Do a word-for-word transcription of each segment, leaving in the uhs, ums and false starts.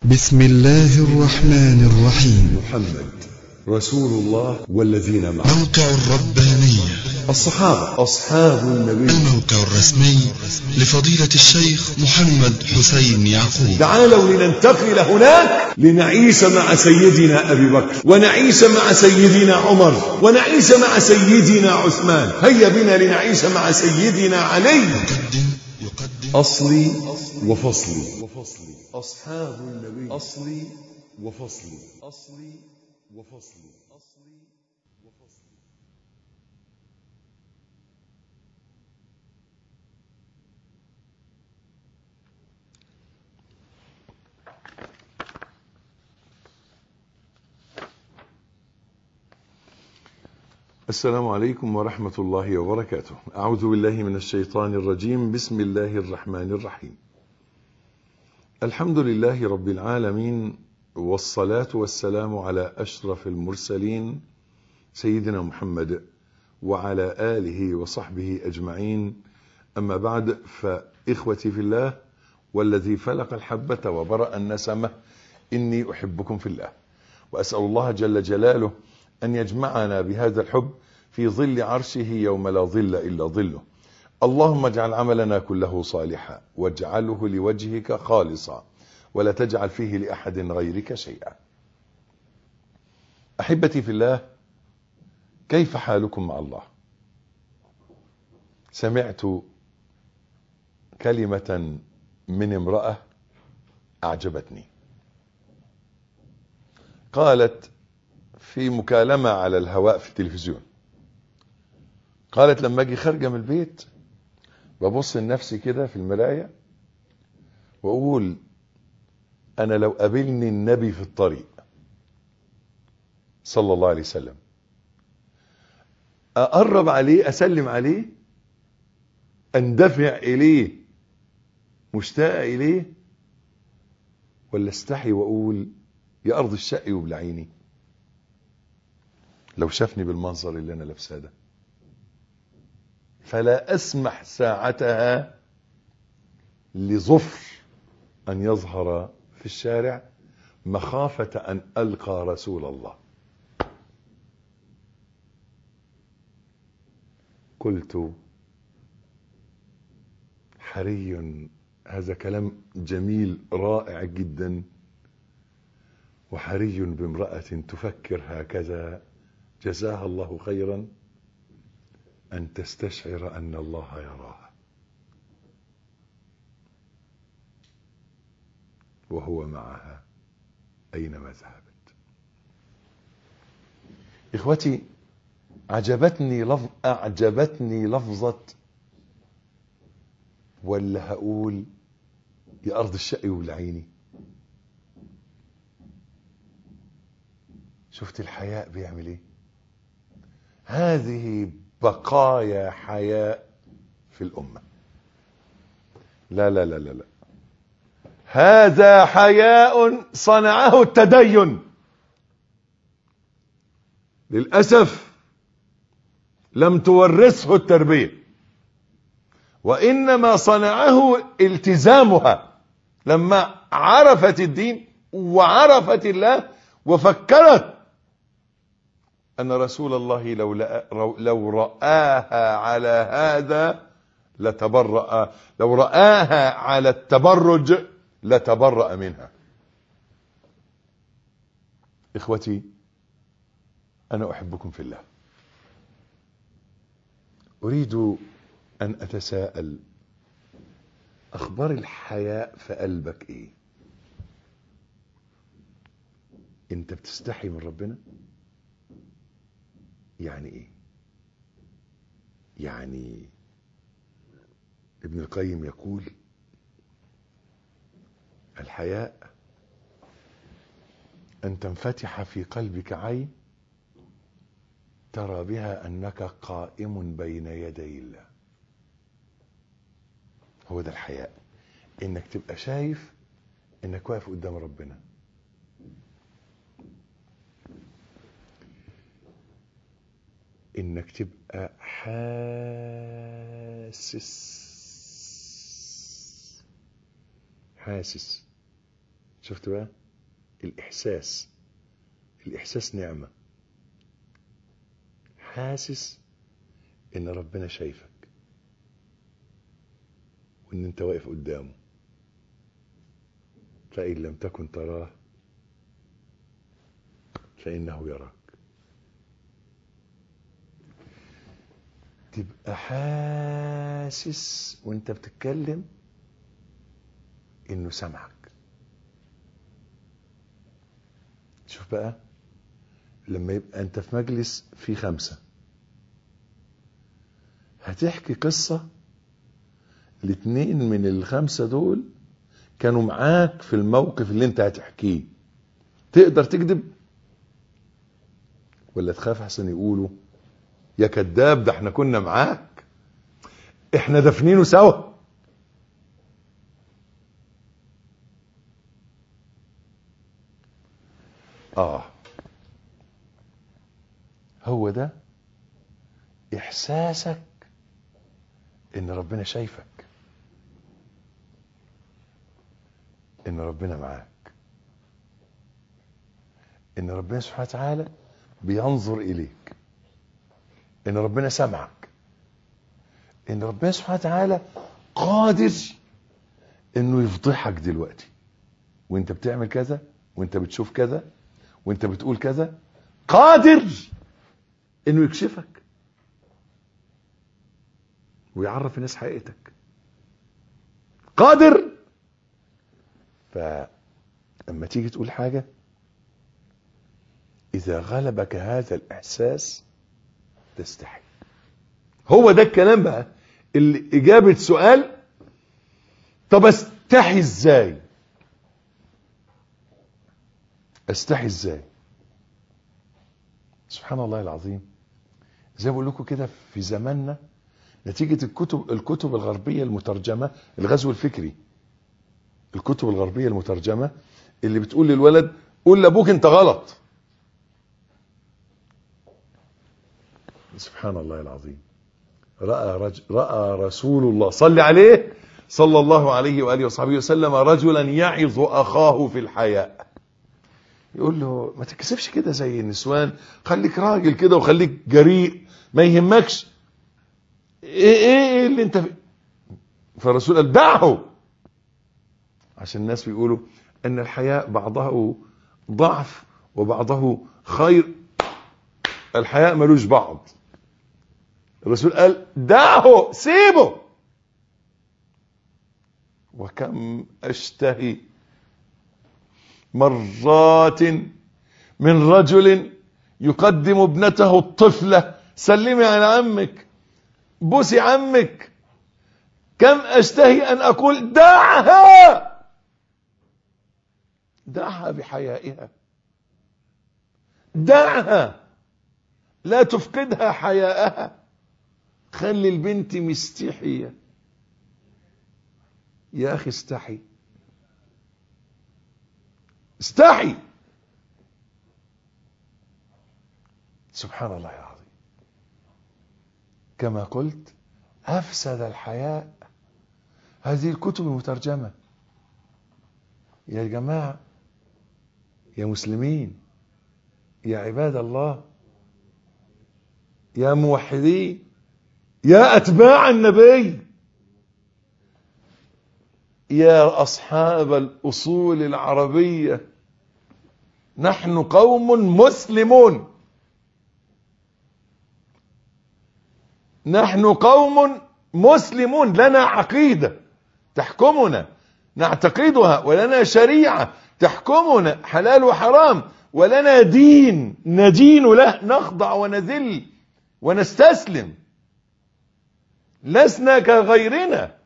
بسم الله الرحمن الرحيم. محمد رسول الله والذين معه. موقع الربانية. الصحابة أصحاب النبي. الموقع الرسمي لفضيلة الشيخ محمد حسين يعقوب. تعالوا لننتقل هناك لنعيش مع سيدنا أبي بكر، ونعيش مع سيدنا عمر، ونعيش مع سيدنا عثمان. هيا بنا لنعيش مع سيدنا علي. يقدم يقدم أصلي وفصلي. وفصلي أصحاب النبي. أصلي وفصلي. أصلي وفصلي. أصلي وفصلي. السلام عليكم ورحمة الله وبركاته. أعوذ بالله من الشيطان الرجيم. بسم الله الرحمن الرحيم. الحمد لله رب العالمين، والصلاة والسلام على أشرف المرسلين سيدنا محمد وعلى آله وصحبه أجمعين. أما بعد، فإخوتي في الله والذي فلق الحبة وبرأ النسمة، إني أحبكم في الله، وأسأل الله جل جلاله أن يجمعنا بهذا الحب في ظل عرشه يوم لا ظل إلا ظله. اللهم اجعل عملنا كله صالحا، واجعله لوجهك خالصا، ولا تجعل فيه لأحد غيرك شيئا. أحبتي في الله، كيف حالكم مع الله؟ سمعت كلمة من امرأة أعجبتني. قالت في مكالمة على الهواء في التلفزيون، قالت لما اجي خارجة من البيت ببص لنفسي كده في المراية واقول انا لو قابلني النبي في الطريق صلى الله عليه وسلم، اقرب عليه، اسلم عليه، اندفع اليه مشتاق اليه، ولا استحي واقول يا ارض الشقي وبلعيني لو شافني بالمنظر اللي انا لابساه ده. فلا اسمح ساعتها لظفر ان يظهر في الشارع مخافة ان القى رسول الله. قلت حري، هذا كلام جميل رائع جدا، وحري بامرأة تفكر هكذا جزاها الله خيرا أن تستشعر أن الله يراها وهو معها أينما ذهبت. إخوتي، عجبتني لفظ أعجبتني لفظة، ولا هقول يا أرض الشقي والعيني. شفت الحياء بيعمل ايه؟ هذه بقايا حياء في الأمة. لا لا لا لا لا، هذا حياء صنعه التدين. للأسف لم تورثه التربية، وإنما صنعه التزامها. لما عرفت الدين وعرفت الله وفكرت أن رسول الله لو, لو رآها على هذا لتبرأ، لو رآها على التبرج لتبرأ منها. إخوتي، أنا أحبكم في الله. أريد أن أتساءل، أخبار الحياء في قلبك إيه؟ أنت بتستحي من ربنا؟ يعني إيه؟ يعني ابن القيم يقول الحياء أن تنفتح في قلبك عين ترى بها أنك قائم بين يدي الله. هو ده الحياء، إنك تبقى شايف إنك واقف قدام ربنا. إنك تبقى حاسس حاسس شفت بقى الإحساس؟ الإحساس نعمة. حاسس إن ربنا شايفك وإن أنت واقف قدامه، فإن لم تكن تراه فإنه يراك. تبقى حاسس وإنت بتتكلم إنه سمعك. شوف بقى لما يبقى أنت في مجلس فيه خمسة، هتحكي قصة، الاتنين من الخمسة دول كانوا معاك في الموقف اللي انت هتحكيه، تقدر تكذب ولا تخاف احسن يقولوا يا كذاب ده احنا كنا معاك، احنا دفنينه سوا؟ اه هو ده احساسك ان ربنا شايفك، ان ربنا معاك، ان ربنا سبحانه وتعالى بينظر اليك، ان ربنا سمعك، ان ربنا سبحانه وتعالى قادر انه يفضحك دلوقتي وانت بتعمل كذا وانت بتشوف كذا وانت بتقول كذا، قادر انه يكشفك ويعرف الناس حقيقتك، قادر. فلما تيجي تقول حاجة، إذا غلبك هذا الإحساس تستحي. هو ده الكلام بقى اللي إجابة سؤال طب استحي ازاي؟ استحي ازاي؟ سبحان الله العظيم. زي ما بقول لكم كده، في زماننا نتيجة الكتب الكتب الغربية المترجمة، الغزو الفكري، الكتب الغربية المترجمة اللي بتقول للولد قول لابوك انت غلط. سبحان الله العظيم. رأى, رج... رأى رسول الله صلى عليه صلى الله عليه وآله وصحبه وسلم رجلا يعظ أخاه في الحياء، يقول له ما تكسفش كده زي النسوان، خليك راجل كده وخليك جريء، ما يهمكش ايه ايه اللي انت في... فالرسول قال دعه، عشان الناس بيقولوا ان الحياء بعضه ضعف وبعضه خير، الحياء ملوش بعض. الرسول قال دعه، سيبه. وكم اشتهي مرات من رجل يقدم ابنته الطفلة، سلمي على عمك، بوسي عمك، كم اشتهي ان اقول دعها، دعها بحيائها، دعها لا تفقدها حياءها، خلي البنت مستحية. يا اخي استحي، استحي. سبحان الله العظيم. كما قلت افسد الحياء هذه الكتب المترجمة. يا جماعة، يا مسلمين، يا عباد الله، يا موحدين، يا أتباع النبي، يا أصحاب الأصول العربية، نحن قوم مسلمون، نحن قوم مسلمون، لنا عقيدة تحكمنا نعتقدها، ولنا شريعة تحكمنا حلال وحرام، ولنا دين ندين له، نخضع ونذل ونستسلم، لسنا كغيرنا.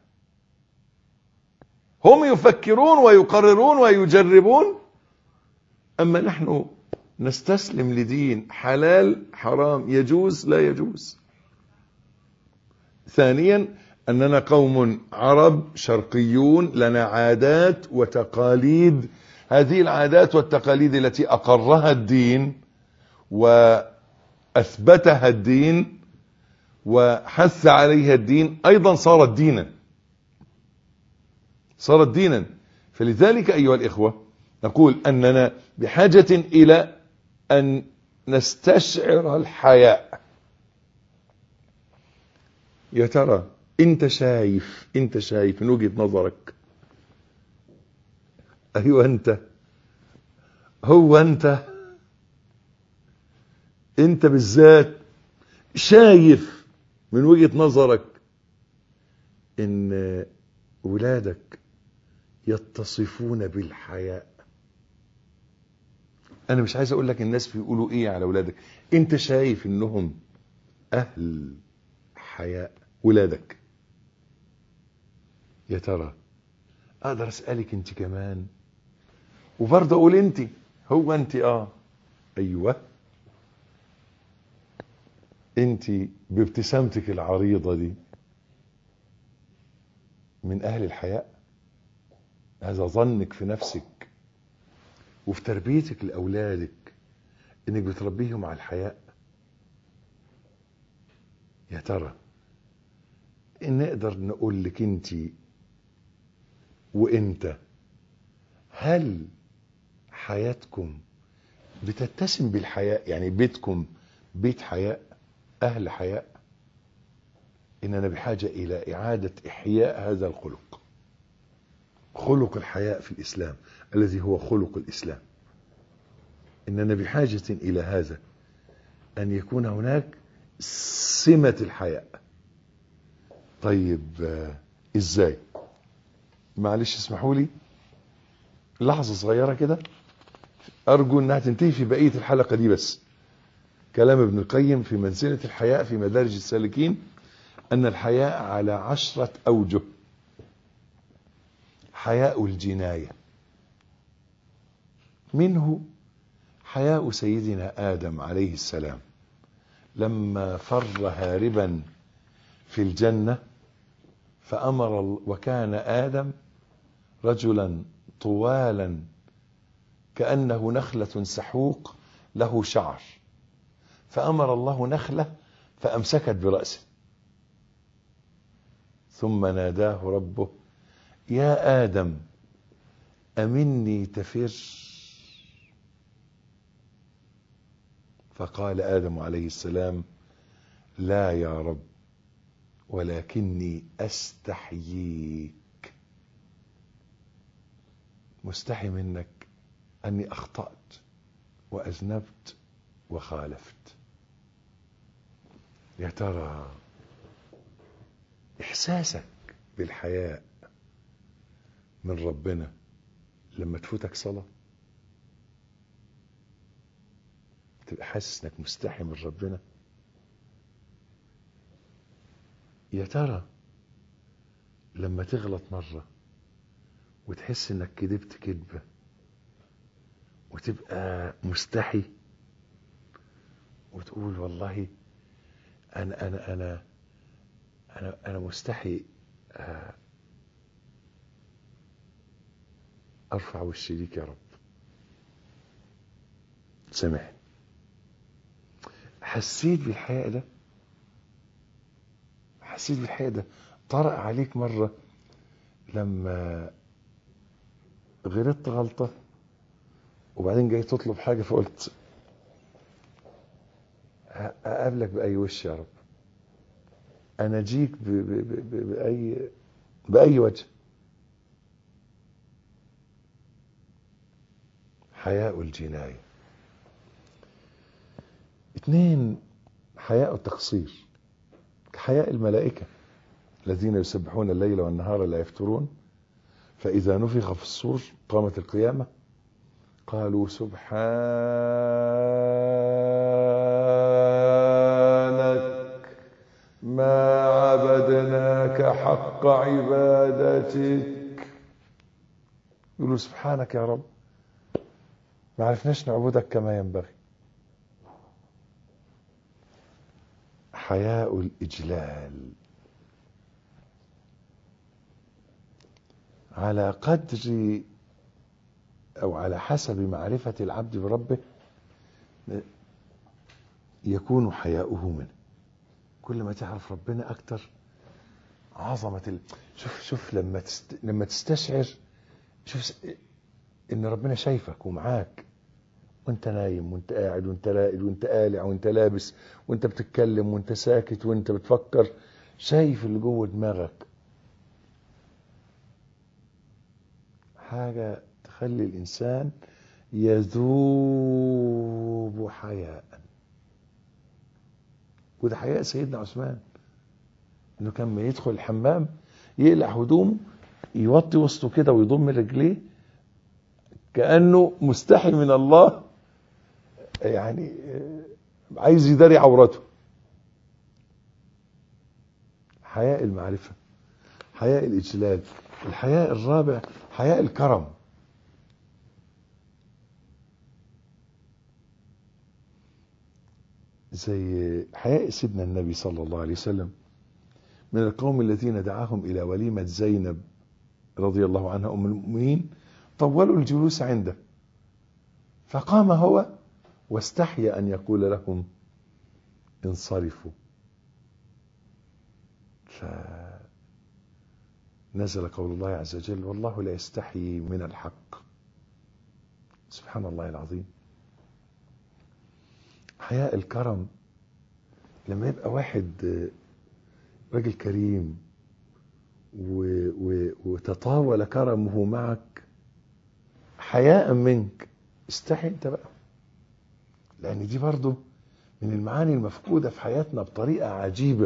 هم يفكرون ويقررون ويجربون، أما نحن نستسلم لدين حلال حرام، يجوز لا يجوز. ثانيا أننا قوم عرب شرقيون، لنا عادات وتقاليد، هذه العادات والتقاليد التي أقرها الدين وأثبتها الدين وحث عليها الدين أيضا صارت دينا، صارت دينا. فلذلك أيها الإخوة، نقول أننا بحاجة إلى أن نستشعر الحياء. يا ترى انت شايف انت شايف من وجهة نظرك، ايوه انت، هو انت انت بالذات شايف من وجهة نظرك ان ولادك يتصفون بالحياء؟ انا مش عايز اقول لك الناس بيقولوا ايه على ولادك، انت شايف انهم اهل حياء ولادك؟ يا ترى اقدر اسالك انت كمان، وبرضه اقول انت، هو انت اه ايوه انت بابتسامتك العريضة دي من اهل الحياء؟ هذا ظنك في نفسك وفي تربيتك لاولادك انك بتربيهم على الحياء. يا ترى ان نقدر نقول لك انت وانت، هل حياتكم بتتسم بالحياء؟ يعني بيتكم بيت حياء، اهل حياء؟ اننا بحاجة الى اعادة احياء هذا الخلق، خلق الحياء في الاسلام الذي هو خلق الاسلام. اننا بحاجة الى هذا، ان يكون هناك سمة الحياء. طيب آه ازاي؟ معلش اسمحوا لي لحظة صغيرة كده، ارجو انها تنتهي في بقية الحلقة دي. بس كلام ابن القيم في منزلة الحياء في مدارج السالكين، ان الحياء على عشرة اوجه. حياء الجناية، منه حياء سيدنا آدم عليه السلام لما فر هاربا في الجنة فأمر، وكان آدم رجلا طوالا كأنه نخلة سحوق له شعر، فأمر الله نخلة فأمسكت برأسه، ثم ناداه ربه يا آدم أمني تفر؟ فقال آدم عليه السلام لا يا رب، ولكني أستحييك، مستحي منك أني أخطأت وأذنبت وخالفت. يا ترى إحساسك بالحياء من ربنا لما تفوتك صلاة تبقى حاسس انك مستحي من ربنا؟ يا ترى لما تغلط مرة وتحس انك كذبت كذبة وتبقى مستحي وتقول والله انا انا انا انا انا مستحي ارفع وشي ليك يا رب، سامحني. حسيت بالحياء ده؟ حسيت بالحياء ده طرأ عليك مرة لما غلطت غلطة وبعدين جاي تطلب حاجة فقلت اقابلك بأي وش يا رب، انا اجيك بأي بأي وجه؟ حياء الجناية. اثنين، حياء التقصير، كحياء الملائكة الذين يسبحون الليل والنهار لا يفترون، فإذا نفخ في الصور قامت القيامة قالوا سبحانك ما عبدناك حق عبادتك. يقولوا سبحانك يا رب ما عرفناش نعبدك كما ينبغي. حياء الإجلال، على قدر أو على حسب معرفة العبد بربه يكون حياؤه منه. كل ما تعرف ربنا أكتر عظمة ال... شوف شوف لما تست... لما تستشعر، شوف ان ربنا شايفك ومعاك، وانت نايم وانت قاعد وانت راقد وانت قالع وانت لابس وانت بتتكلم وانت ساكت وانت بتفكر، شايف اللي جوه دماغك. حاجة تخلي الإنسان يذوب حياء. وده حياء سيدنا عثمان، انه كان ما يدخل الحمام يقلع هدومه، يوطي وسطه كده ويضم رجليه كأنه مستحي من الله، يعني عايز يداري عورته. حياء المعرفة، حياء الإجلال. الحياء الرابع حياء الكرم. زي حياء سيدنا النبي صلى الله عليه وسلم من القوم الذين دعاهم إلى وليمة زينب رضي الله عنها أم المؤمنين، طولوا الجلوس عنده، فقام هو واستحيا أن يقول لهم انصرفوا، فنزل قول الله عز وجل والله لا يستحيي من الحق. سبحان الله العظيم. حياء الكرم، لما يبقى واحد راجل كريم و... و... وتطاول كرمه معك حياء منك، استحي انت بقى، لان دي برضو من المعاني المفقودة في حياتنا بطريقة عجيبة.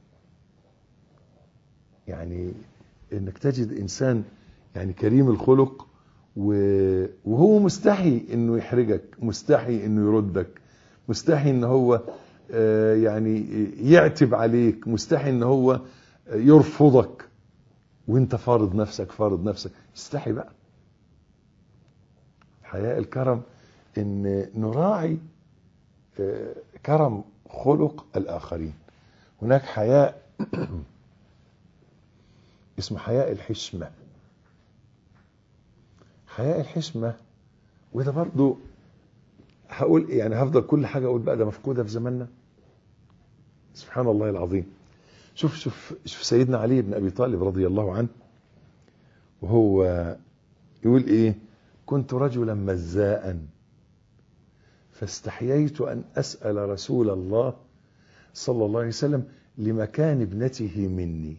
يعني انك تجد انسان يعني كريم الخلق وهو مستحي انه يحرجك، مستحي انه يردك، مستحي ان هو يعني يعتب عليك، مستحي ان هو يرفضك، وانت فارض نفسك فارض نفسك استحي بقى. حياء الكرم ان نراعي كرم خلق الاخرين. هناك حياء اسمه حياء الحشمة. حياء الحشمة وده برضو هقول يعني هفضل كل حاجة اقول بقى ده مفقودة في زماننا. سبحان الله العظيم. شوف شوف شوف سيدنا علي بن ابي طالب رضي الله عنه وهو يقول ايه: كنت رجلا مزاء فاستحييت ان اسأل رسول الله صلى الله عليه وسلم لمكان ابنته مني.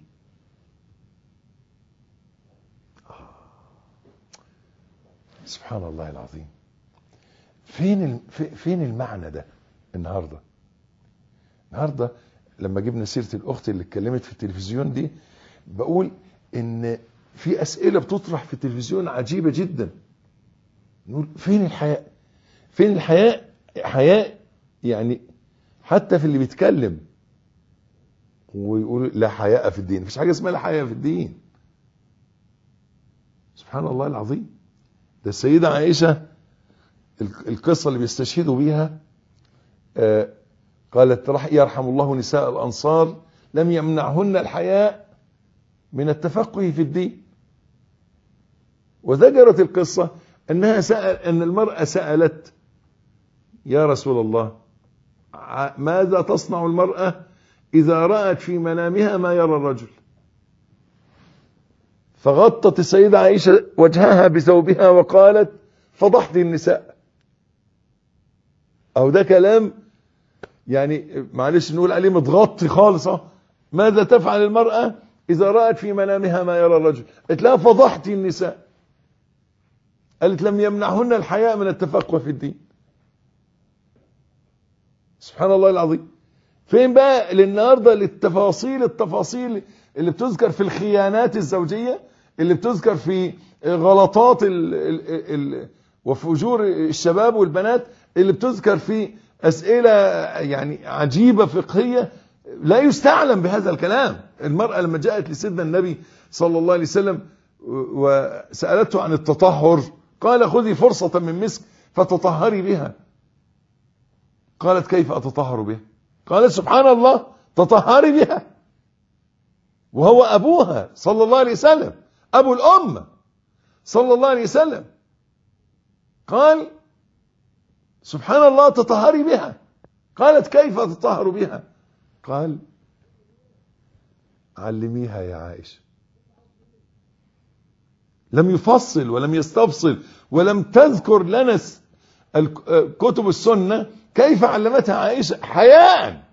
سبحان الله العظيم. فين فين المعنى ده النهارده؟ النهارده لما جبنا سيره الاخت اللي اتكلمت في التلفزيون دي، بقول ان في اسئله بتطرح في التلفزيون عجيبه جدا. نقول فين الحياء؟ فين الحياء؟ حياء يعني حتى في اللي بيتكلم ويقول لا حياء في الدين، مفيش حاجه اسمها لا حياء في الدين. سبحان الله العظيم. ده السيدة عائشة القصة اللي بيستشهدوا بيها آه قالت رح يرحم الله نساء الأنصار لم يمنعهن الحياء من التفقه في الدين. وذكرت القصة أنها سأل أن المرأة سألت يا رسول الله ماذا تصنع المرأة إذا رأت في منامها ما يرى الرجل؟ فغطت السيدة عائشة وجهها بثوبها وقالت فضحت النساء. أو ده كلام يعني معلش نقول عليه متغطي خالص. ماذا تفعل المرأة إذا رأت في منامها ما يرى الرجل؟ قالت لها فضحت النساء. قالت لم يمنعهن الحياء من التفقه في الدين. سبحان الله العظيم. فين بقى للنهارده للتفاصيل التفاصيل اللي بتذكر في الخيانات الزوجية، اللي بتذكر في غلطات ال ال ال وفجور الشباب والبنات، اللي بتذكر في أسئلة يعني عجيبة فقهية لا يستعلم بهذا الكلام. المرأة لما جاءت لسيدنا النبي صلى الله عليه وسلم وسألته عن التطهر قال خذي فرصة من مسك فتطهري بها. قالت كيف أتطهر بها؟ قالت سبحان الله تطهري بها، وهو أبوها صلى الله عليه وسلم أبو الأمة صلى الله عليه وسلم قال سبحان الله تطهري بها. قالت كيف أتطهر بها؟ قال علميها يا عائشة. لم يفصل ولم يستفصل ولم تذكر لنا كتب السنة كيف علمتها عائشة حياء.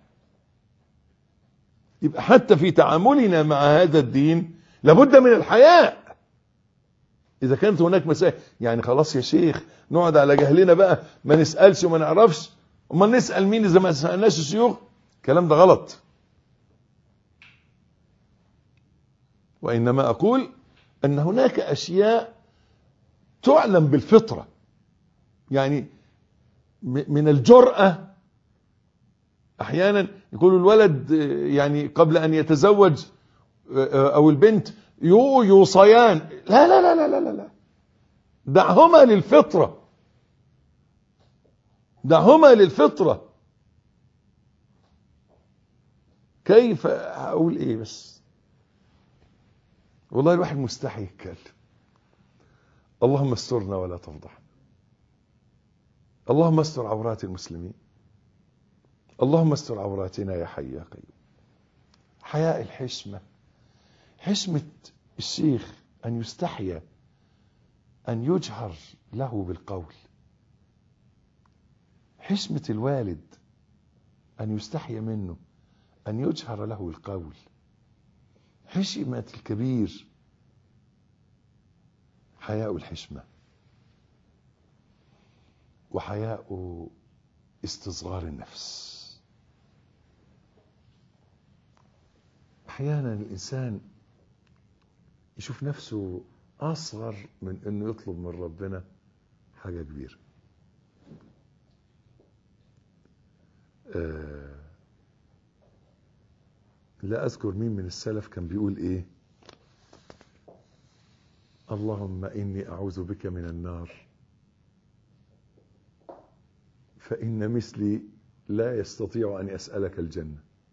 يبقى حتى في تعاملنا مع هذا الدين لابد من الحياء. إذا كانت هناك مسائل يعني خلاص يا شيخ نقعد على جهلنا بقى ما نسألش وما نعرفش، وما نسأل مين إذا ما سألناش الشيوخ؟ الكلام ده غلط. وإنما أقول أن هناك أشياء تعلم بالفطرة، يعني من الجرأة أحيانا يقول الولد يعني قبل أن يتزوج أو البنت يو يوصيان، لا لا لا لا لا لا، دعهما للفطرة، دعهما للفطرة. كيف أقول إيه بس، والله الواحد مستحي يتكلم. اللهم استرنا ولا تفضحنا، اللهم استر عورات المسلمين، اللهم استر عوراتنا يا حي يا قيوم. حياء الحشمة، حشمة الشيخ أن يستحيا أن يجهر له بالقول، حشمة الوالد أن يستحيا منه أن يجهر له القول، حشمة الكبير حياء الحشمة، وحياء استصغار النفس. أحيانا الإنسان يشوف نفسه أصغر من أنه يطلب من ربنا حاجة كبيرة. آه لا أذكر مين من السلف كان بيقول إيه: اللهم إني أعوذ بك من النار فإن مثلي لا يستطيع أن يسألك الجنة.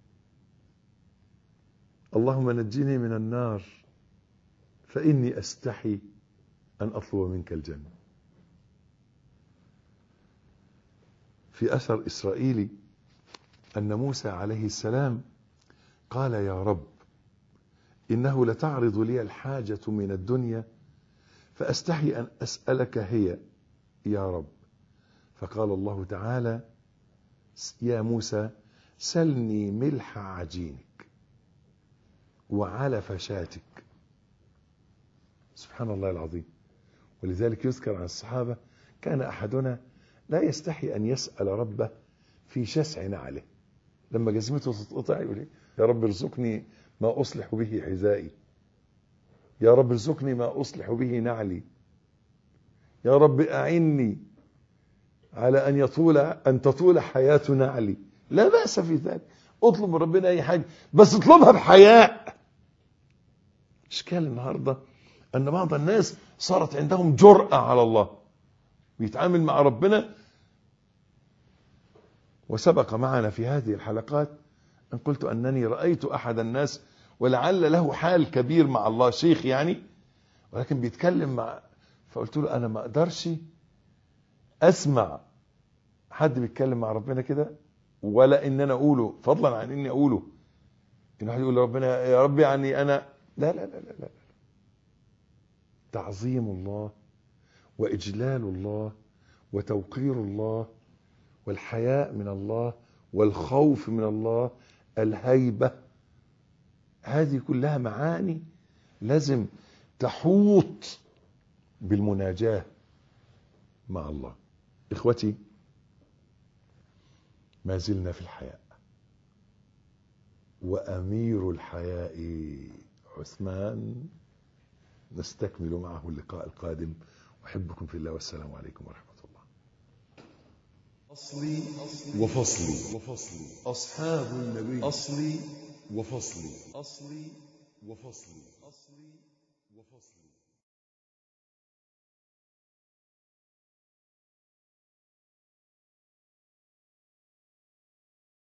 اللهم نجني من النار فإني أستحي أن أطلب منك الجنة. في أثر إسرائيلي أن موسى عليه السلام قال: يا رب إنه لتعرض لي الحاجة من الدنيا فأستحي أن أسألك هي يا رب. فقال الله تعالى: يا موسى سلني ملح عجينك وعلف شاتك. سبحان الله العظيم. ولذلك يذكر عن الصحابة كان أحدنا لا يستحي أن يسأل ربه في شسع نعله، لما جزمته تتقطع يقول: يا رب ارزقني ما أصلح به حذائي، يا رب ارزقني ما أصلح به نعلي، يا رب أعني على أن يطول أن تطول حياة نعلي. لا بأس في ذلك، اطلب من ربنا أي حاجة بس اطلبها بحياء. إشكال النهاردة أن بعض الناس صارت عندهم جرأة على الله بيتعامل مع ربنا. وسبق معنا في هذه الحلقات أن قلت أنني رأيت أحد الناس ولعل له حال كبير مع الله، شيخ يعني، ولكن بيتكلم مع، فقلت له أنا ما أقدرش أسمع حد بيتكلم مع ربنا كده، ولا إن أنا أقوله، فضلا عن إني أقوله، إن واحد يقول لربنا يا رب يعني أنا، لا لا لا لا لا. تعظيم الله وإجلال الله وتوقير الله والحياء من الله والخوف من الله، الهيبة، هذه كلها معاني لازم تحوط بالمناجاة مع الله. إخوتي، ما زلنا في الحياء، وأمير الحياء عثمان. نستكمل معه اللقاء القادم. أحبكم في الله، والسلام عليكم ورحمة الله. أصلي وفصلي وفصلي أصحاب النبي. أصلي وفصلي أصلي وفصلي أصلي وفصلي.